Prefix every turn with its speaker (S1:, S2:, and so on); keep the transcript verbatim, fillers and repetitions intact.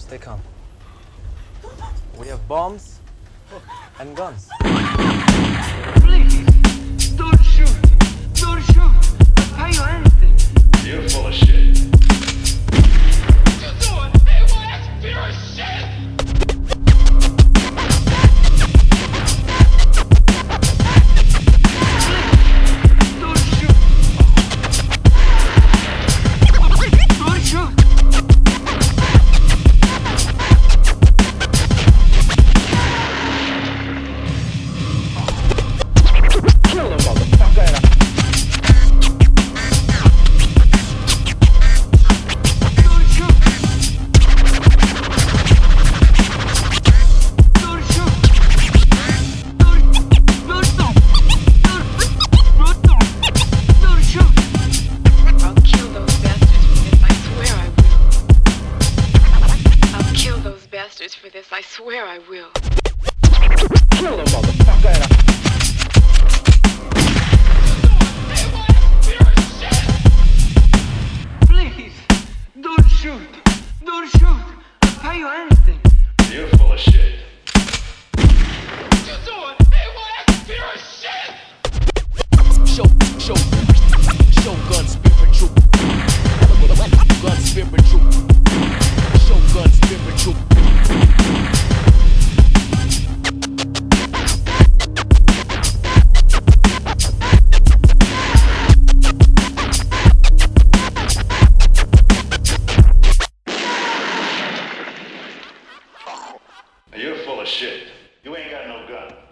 S1: Stay calm. We have bombs and guns.
S2: Please, don't shoot. Don't shoot. I'll pay you anything.
S3: You're full of shit.
S2: You doing? Hey, what? That's pure shit. Don't shoot. Don't shoot.
S3: Kill him, motherfucker.
S2: Don't shoot. Don't shoot. Don't, don't, don't, don't, don't, don't shoot.
S4: I'll kill those bastards for this, I swear I will. I'll kill those bastards for this, I swear I will.
S3: Kill him, motherfucker.
S2: Please, don't shoot. Don't shoot. I'll pay you anything.
S3: You're full of shit.
S2: You doing? Hey, what? That's pure shit.
S5: Show, show, show gun spirit troop. Gun spirit troop. Show gun spirit troop.
S3: You're full of shit. You ain't got no gun.